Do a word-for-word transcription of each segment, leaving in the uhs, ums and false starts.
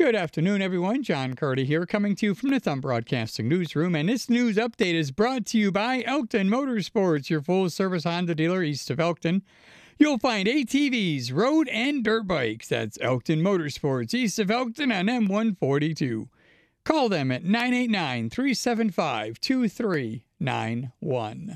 Good afternoon, everyone. John Carter here, coming to you from the Thumb Broadcasting Newsroom. And this news update is brought to you by Elkton Motorsports, your full-service Honda dealer east of Elkton. You'll find A T Vs, road and dirt bikes. That's Elkton Motorsports, east of Elkton on M one forty-two. Call them at nine eight nine, three seven five, two three nine one.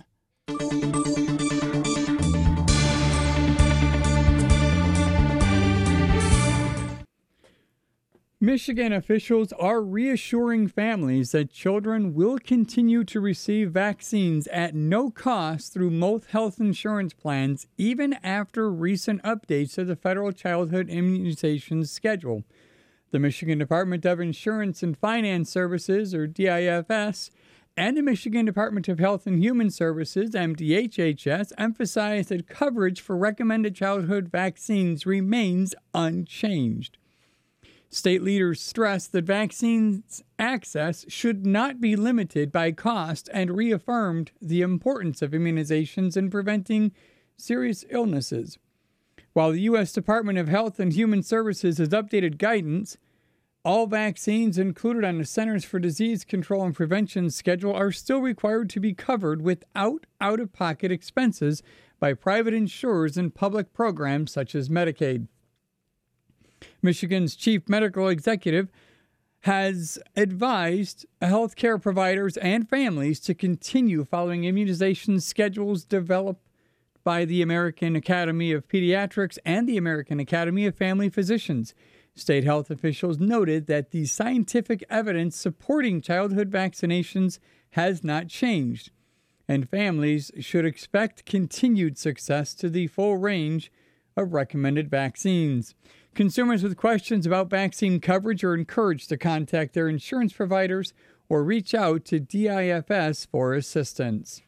Michigan officials are reassuring families that children will continue to receive vaccines at no cost through most health insurance plans, even after recent updates to the federal childhood immunization schedule. The Michigan Department of Insurance and Finance Services, or D I F S, and the Michigan Department of Health and Human Services, M D H H S, emphasized that coverage for recommended childhood vaccines remains unchanged. State leaders stressed that vaccines access should not be limited by cost and reaffirmed the importance of immunizations in preventing serious illnesses. While the U S Department of Health and Human Services has updated guidance, all vaccines included on the Centers for Disease Control and Prevention schedule are still required to be covered without out-of-pocket expenses by private insurers and public programs such as Medicaid. Michigan's chief medical executive has advised healthcare providers and families to continue following immunization schedules developed by the American Academy of Pediatrics and the American Academy of Family Physicians. State health officials noted that the scientific evidence supporting childhood vaccinations has not changed, and families should expect continued success to the full range of recommended vaccines. Consumers with questions about vaccine coverage are encouraged to contact their insurance providers or reach out to D I F S for assistance.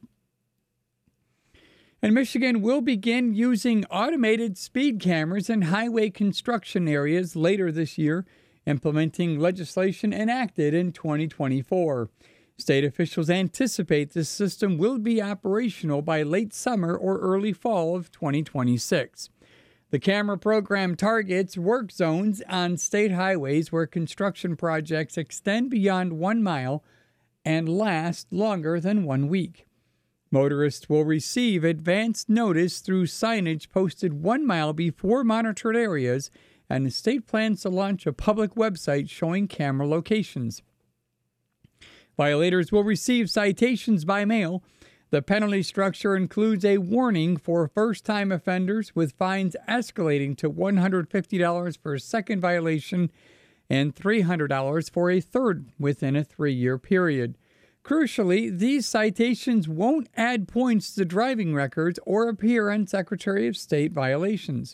And Michigan will begin using automated speed cameras in highway construction areas later this year, implementing legislation enacted in twenty twenty-four. State officials anticipate this system will be operational by late summer or early fall of twenty twenty-six. The camera program targets work zones on state highways where construction projects extend beyond one mile and last longer than one week. Motorists will receive advance notice through signage posted one mile before monitored areas, and the state plans to launch a public website showing camera locations. Violators will receive citations by mail. The penalty structure includes a warning for first-time offenders, with fines escalating to one hundred fifty dollars for a second violation and three hundred dollars for a third within a three-year period. Crucially, these citations won't add points to driving records or appear on Secretary of State violations.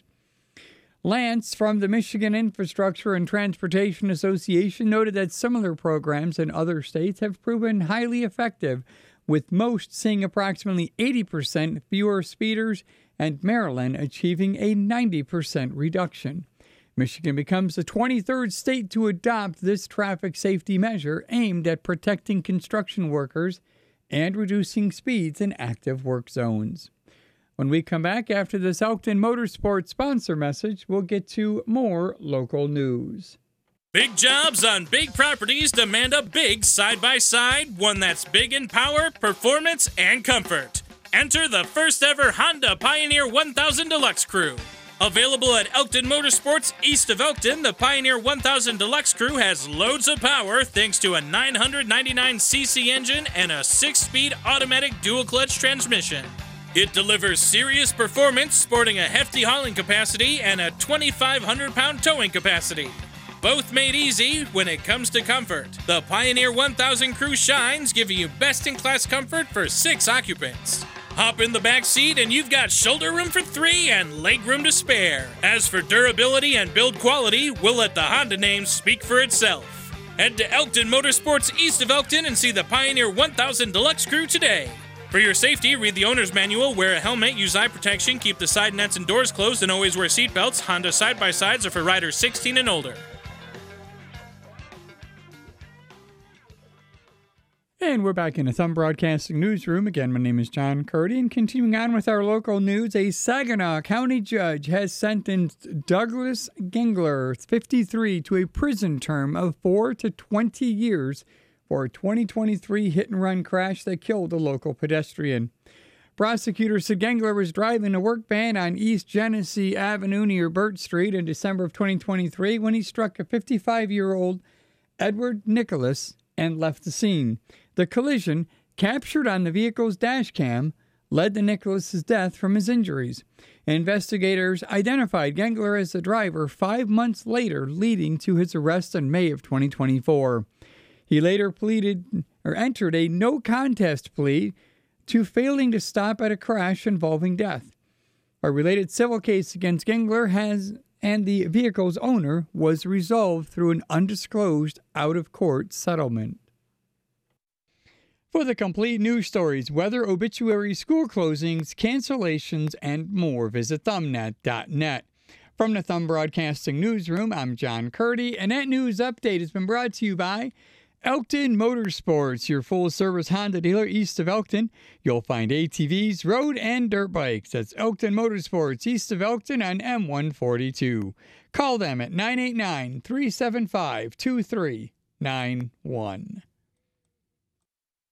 Lance from the Michigan Infrastructure and Transportation Association noted that similar programs in other states have proven highly effective, with most seeing approximately eighty percent fewer speeders and Maryland achieving a ninety percent reduction. Michigan becomes the twenty-third state to adopt this traffic safety measure aimed at protecting construction workers and reducing speeds in active work zones. When we come back after this Elkton Motorsports sponsor message, we'll get to more local news. Big jobs on big properties demand a big side-by-side, one that's big in power, performance, and comfort. Enter the first ever Honda Pioneer one thousand Deluxe Crew. Available at Elkton Motorsports east of Elkton, the Pioneer one thousand Deluxe Crew has loads of power thanks to a nine hundred ninety-nine c c engine and a six-speed automatic dual-clutch transmission. It delivers serious performance, sporting a hefty hauling capacity and a twenty-five hundred pound towing capacity. Both made easy when it comes to comfort. The Pioneer one thousand Crew shines, giving you best-in-class comfort for six occupants. Hop in the back seat and you've got shoulder room for three and leg room to spare. As for durability and build quality, we'll let the Honda name speak for itself. Head to Elkton Motorsports east of Elkton and see the Pioneer one thousand Deluxe Crew today. For your safety, read the owner's manual, wear a helmet, use eye protection, keep the side nets and doors closed, and always wear seatbelts. Honda side-by-sides are for riders sixteen and older. And we're back in the Thumb Broadcasting newsroom. Again, my name is John Curdy, and continuing on with our local news, a Saginaw County judge has sentenced Douglas Gengler, fifty-three, to a prison term of four to twenty years for a twenty twenty-three hit-and-run crash that killed a local pedestrian. Prosecutors said Gengler was driving a work van on East Genesee Avenue near Burt Street in December of twenty twenty-three when he struck a fifty-five-year-old Edward Nicholas and left the scene. The collision, captured on the vehicle's dash cam, led to Nicholas's death from his injuries. Investigators identified Gengler as the driver five months later, leading to his arrest in May of twenty twenty-four. He later pleaded or entered a no-contest plea to failing to stop at a crash involving death. A related civil case against Gengler has and the vehicle's owner was resolved through an undisclosed out-of-court settlement. For the complete news stories, weather, obituaries, school closings, cancellations, and more, visit thumbnet dot net. From the Thumb Broadcasting Newsroom, I'm John Curdy, and that news update has been brought to you by Elkton Motorsports, your full-service Honda dealer east of Elkton. You'll find A T Vs, road, and dirt bikes. That's Elkton Motorsports, east of Elkton on M one forty-two. Call them at nine eight nine, three seven five, two three nine one.